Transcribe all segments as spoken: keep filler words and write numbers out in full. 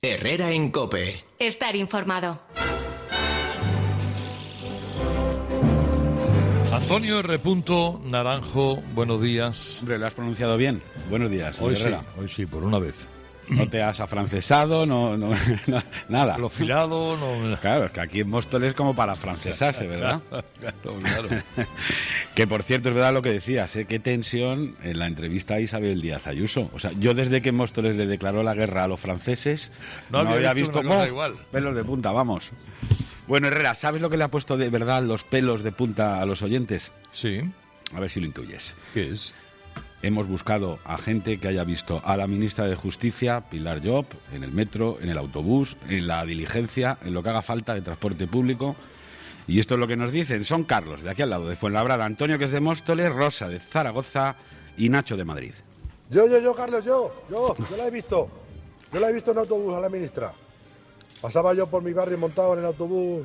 Herrera en COPE. Estar informado. Antonio R. Naranjo, buenos días. Hombre, lo has pronunciado bien. Buenos días, Hoy Herrera. sí, hoy sí, por una vez. No te has afrancesado, no, no, no nada. Lo filado, no... Claro, es que aquí en Móstoles es como para francesarse, ¿verdad? Claro, claro. Que por cierto, es verdad lo que decías, ¿eh? Qué tensión en la entrevista a Isabel Díaz Ayuso. O sea, yo desde que Móstoles le declaró la guerra a los franceses, no, no había había visto, visto una cosa igual. Pelos de punta, vamos. Bueno, Herrera, ¿sabes lo que le ha puesto de verdad los pelos de punta a los oyentes? Sí. A ver si lo intuyes. ¿Qué es? Hemos buscado a gente que haya visto a la ministra de Justicia, Pilar Llop, en el metro, en el autobús, en la diligencia, en lo que haga falta de transporte público. Y esto es lo que nos dicen. Son Carlos, de aquí al lado, de Fuenlabrada, Antonio, que es de Móstoles, Rosa, de Zaragoza y Nacho, de Madrid. Yo, yo, yo, Carlos, yo, yo, yo la he visto. Yo la he visto en autobús a la ministra. Pasaba yo por mi barrio montado en el autobús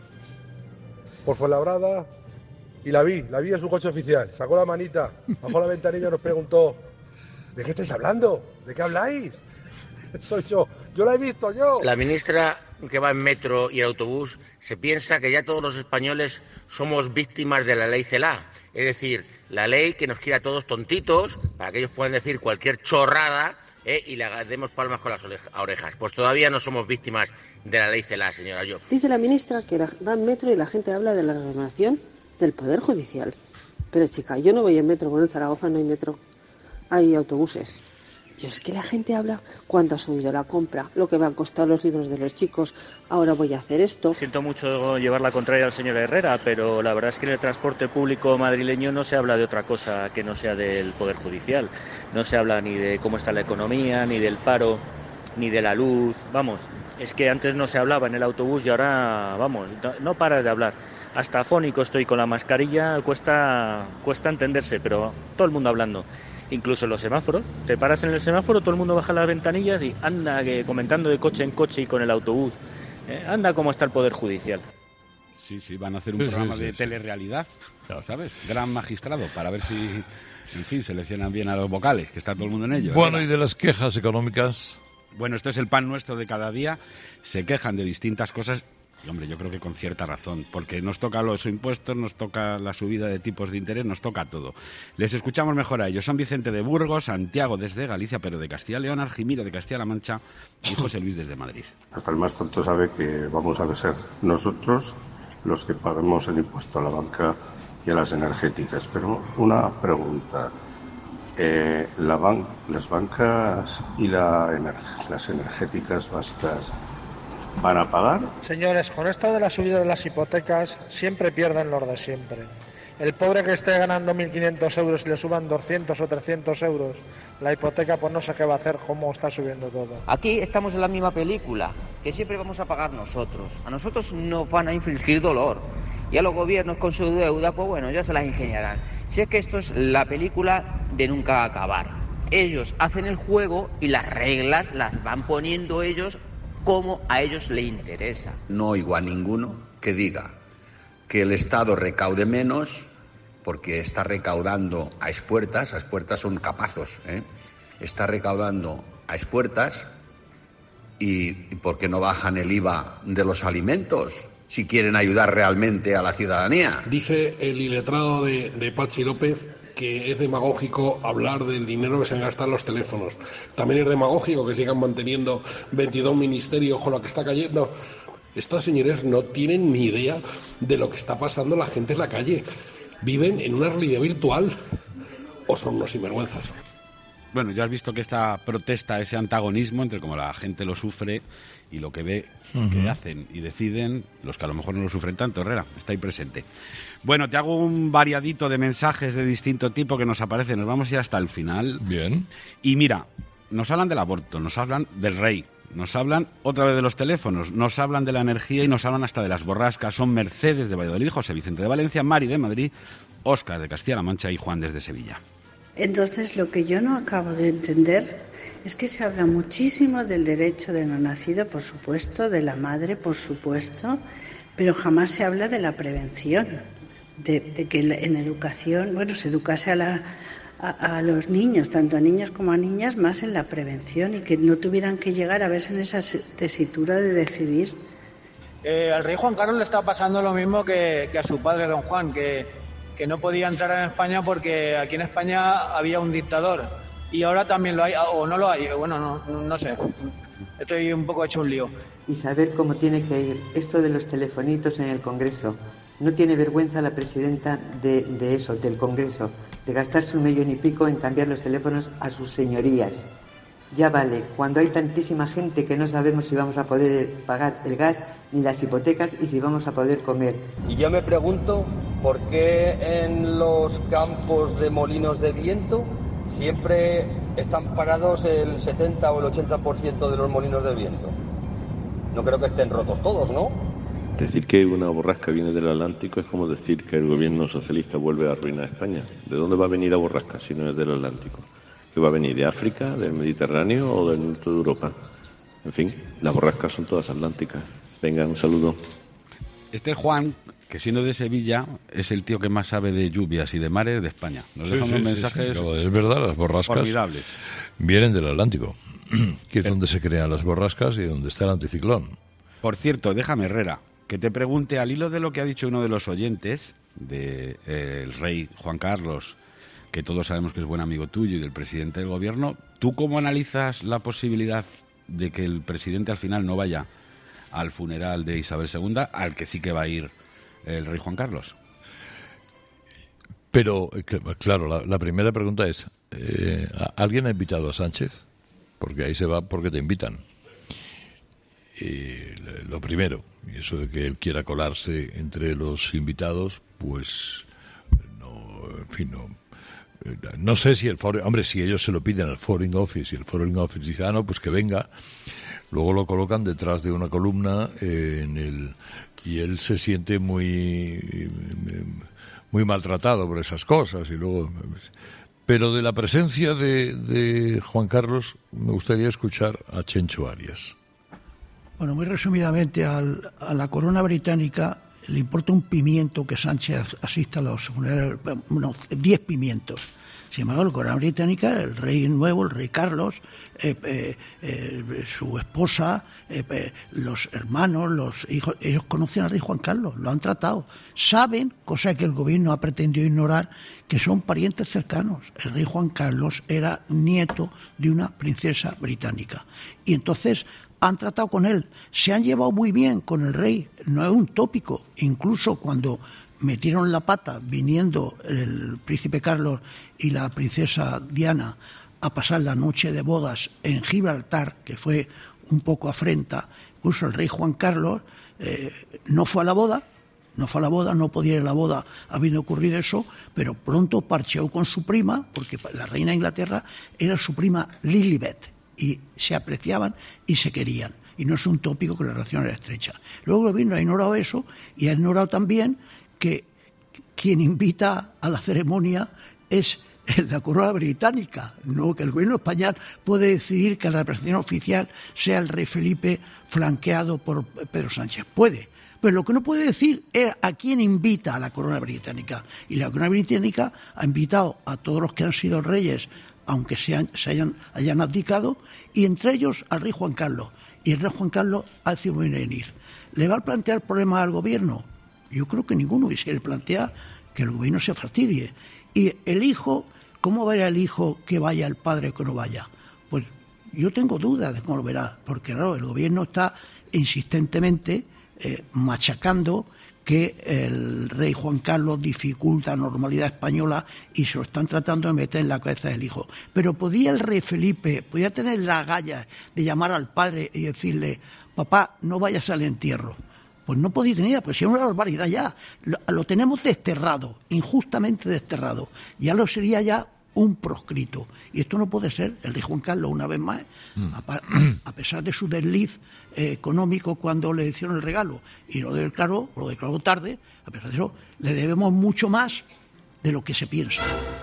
por Fuenlabrada y la vi, la vi en su coche oficial. Sacó la manita, bajó la ventanilla y nos preguntó: ¿de qué estáis hablando? ¿De qué habláis? Soy yo, yo la he visto, yo. La ministra que va en metro y en autobús se piensa que ya todos los españoles somos víctimas de la ley CELA. Es decir, la ley que nos quiere a todos tontitos para que ellos puedan decir cualquier chorrada eh, y le demos palmas con las orejas. Pues todavía no somos víctimas de la ley CELA, señora Llop. Dice la ministra que va en metro y la gente habla de la renovación del Poder Judicial. Pero chica, yo no voy en metro, porque en Zaragoza no hay metro, hay autobuses. Yo es que la gente habla cuánto ha subido la compra, lo que me han costado los libros de los chicos, ahora voy a hacer esto. Siento mucho llevar la contraria al señor Herrera, pero la verdad es que en el transporte público madrileño no se habla de otra cosa que no sea del Poder Judicial. No se habla ni de cómo está la economía, ni del paro, ni de la luz. Vamos, es que antes no se hablaba en el autobús y ahora, vamos, no, no paras de hablar. Hasta afónico estoy con la mascarilla, cuesta, cuesta entenderse, pero todo el mundo hablando. Incluso en los semáforos, te paras en el semáforo, todo el mundo baja las ventanillas y anda que comentando de coche en coche y con el autobús. Eh, anda cómo está el Poder Judicial. Sí, sí, van a hacer un sí, programa sí, de sí, telerealidad, claro, ¿sabes? Gran magistrado, para ver si, en fin, seleccionan bien a los vocales, que está todo el mundo en ello. Bueno, ¿verdad? y de las quejas económicas. Bueno, esto es el pan nuestro de cada día. Se quejan de distintas cosas. Y, hombre, yo creo que con cierta razón, porque nos toca los impuestos, nos toca la subida de tipos de interés, nos toca todo. Les escuchamos mejor a ellos. Son Vicente de Burgos, Santiago desde Galicia, pero de Castilla y León, Argimiro de Castilla-La Mancha y José Luis desde Madrid. Hasta el más tonto sabe que vamos a ser nosotros los que pagamos el impuesto a la banca y a las energéticas. Pero una pregunta. Eh, la ban- las bancas y la ener- las energéticas vascas ¿van a pagar? Señores, con esto de la subida de las hipotecas siempre pierden los de siempre. El pobre que esté ganando mil quinientos euros y le suban doscientos o trescientos euros, la hipoteca pues no sé qué va a hacer, cómo está subiendo todo. Aquí estamos en la misma película, que siempre vamos a pagar nosotros. A nosotros nos van a infligir dolor. Y a los gobiernos con su deuda, pues bueno, ya se las ingeniarán. Si es que esto es la película de nunca acabar. Ellos hacen el juego y las reglas las van poniendo ellos como a ellos le interesa. No oigo a ninguno que diga que el Estado recaude menos porque está recaudando a expuertas, a expuertas son capazos, ¿eh? Está recaudando a expuertas y, y ¿por qué no bajan el I V A de los alimentos si quieren ayudar realmente a la ciudadanía? Dice el iletrado de, de Patxi López que es demagógico hablar del dinero que se gasta en los teléfonos. También es demagógico que sigan manteniendo veintidós ministerios con lo que está cayendo. Estos señores no tienen ni idea de lo que está pasando la gente en la calle. Viven en una realidad virtual o son unos sinvergüenzas. Bueno, ya has visto que esta protesta, ese antagonismo entre cómo la gente lo sufre y lo que ve uh-huh. que hacen y deciden, los que a lo mejor no lo sufren tanto, Herrera, está ahí presente. Bueno, te hago un variadito de mensajes de distinto tipo que nos aparecen, nos vamos a ir hasta el final. Bien. Y mira, nos hablan del aborto, nos hablan del rey, nos hablan otra vez de los teléfonos, nos hablan de la energía y nos hablan hasta de las borrascas. Son Mercedes de Valladolid, José Vicente de Valencia, Mari de Madrid, Óscar de Castilla-La Mancha y Juan desde Sevilla. Entonces, lo que yo no acabo de entender es que se habla muchísimo del derecho de no nacido, por supuesto, de la madre, por supuesto, pero jamás se habla de la prevención, de, de que en educación, bueno, se educase a la, a, a los niños, tanto a niños como a niñas, más en la prevención y que no tuvieran que llegar a verse en esa tesitura de decidir. Eh, al rey Juan Carlos le está pasando lo mismo que, que a su padre, don Juan, que, que no podía entrar en España porque aquí en España había un dictador y ahora también lo hay, o no lo hay, bueno, no, no sé, estoy un poco hecho un lío. Y saber cómo tiene que ir esto de los telefonitos en el Congreso. No tiene vergüenza la presidenta de, de eso, del Congreso, de gastarse un millón y pico en cambiar los teléfonos a sus señorías. Ya vale, cuando hay tantísima gente que no sabemos si vamos a poder pagar el gas ni las hipotecas y si vamos a poder comer. Y yo me pregunto por qué en los campos de molinos de viento siempre están parados el setenta o el ochenta por ciento de los molinos de viento. No creo que estén rotos todos, ¿no? Decir que una borrasca viene del Atlántico es como decir que el gobierno socialista vuelve a arruinar España. ¿De dónde va a venir la borrasca si no es del Atlántico? ¿Que va a venir de África, del Mediterráneo o del norte de Europa? En fin, las borrascas son todas atlánticas. Venga, un saludo. Este es Juan, que siendo de Sevilla, es el tío que más sabe de lluvias y de mares de España. Nos sí, deja sí, unos sí, mensajes sí, sí. Es verdad, las borrascas formidables. Vienen del Atlántico, que es donde se crean las borrascas y donde está el anticiclón. Por cierto, déjame, Herrera, que te pregunte, al hilo de lo que ha dicho uno de los oyentes, del de, eh, rey Juan Carlos, que todos sabemos que es buen amigo tuyo, y del presidente del gobierno, ¿tú cómo analizas la posibilidad de que el presidente al final no vaya al funeral de Isabel segunda, al que sí que va a ir el rey Juan Carlos? Pero, claro, la, la primera pregunta es, eh, ¿alguien ha invitado a Sánchez? Porque ahí se va porque te invitan. Y lo primero, y eso de que él quiera colarse entre los invitados, pues, no, en fin, no... No sé si el foreign, hombre, si ellos se lo piden al Foreign Office y el Foreign Office dice, ah, no, pues que venga, luego lo colocan detrás de una columna eh, en el y él se siente muy muy maltratado por esas cosas y luego, pero de la presencia de, de Juan Carlos me gustaría escuchar a Chencho Arias. Bueno, muy resumidamente, al, a la corona británica le importa un pimiento que Sánchez asista a los funerales, unos diez pimientos. Sin embargo, la corona británica, el rey nuevo, el rey Carlos, eh, eh, eh, su esposa, eh, eh, los hermanos, los hijos, ellos conocen al rey Juan Carlos, lo han tratado. Saben, cosa que el gobierno ha pretendido ignorar, que son parientes cercanos. El rey Juan Carlos era nieto de una princesa británica. Y entonces han tratado con él, se han llevado muy bien con el rey, no es un tópico. Incluso cuando metieron la pata viniendo el príncipe Carlos y la princesa Diana a pasar la noche de bodas en Gibraltar, que fue un poco afrenta, incluso el rey Juan Carlos eh, no fue a la boda, no fue a la boda, no podía ir a la boda habiendo ocurrido eso, pero pronto parcheó con su prima, porque la reina de Inglaterra era su prima Lilibet, y se apreciaban y se querían. Y no es un tópico que la relación era estrecha. Luego el gobierno ha ignorado eso y ha ignorado también que quien invita a la ceremonia es la corona británica, no que el gobierno español puede decidir que la representación oficial sea el rey Felipe flanqueado por Pedro Sánchez. Puede. Pero lo que no puede decir es a quién invita a la corona británica. Y la corona británica ha invitado a todos los que han sido reyes, aunque se, han, se hayan, hayan abdicado, y entre ellos al rey Juan Carlos. Y el rey Juan Carlos ha decidido venir. ¿Le va a plantear problemas al gobierno? Yo creo que ninguno. Y si le plantea que el gobierno se fastidie. Y el hijo, ¿cómo va a ir el hijo que vaya el padre o que no vaya? Pues yo tengo dudas de cómo lo verá, porque claro, el gobierno está insistentemente eh, machacando que el rey Juan Carlos dificulta la normalidad española y se lo están tratando de meter en la cabeza del hijo. Pero ¿podía el rey Felipe, podía tener la galla de llamar al padre y decirle, papá, no vayas al entierro? Pues no podía tener, pues si es una barbaridad ya. Lo, lo tenemos desterrado, injustamente desterrado. Ya lo sería ya un proscrito. Y esto no puede ser. El rey Juan Carlos, una vez más, mm. a, a pesar de su desliz eh, económico cuando le hicieron el regalo, y lo declaró, lo declaró tarde, a pesar de eso, le debemos mucho más de lo que se piensa.